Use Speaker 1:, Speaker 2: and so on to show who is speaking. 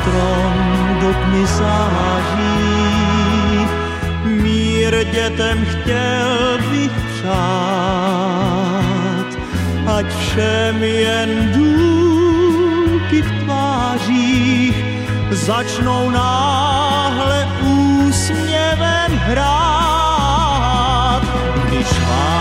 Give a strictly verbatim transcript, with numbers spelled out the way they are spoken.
Speaker 1: strom do tmy září. Mír dětem chtěl bych přát, ať všem jen důlky v tvářích začnou náhle úsměvem hrát.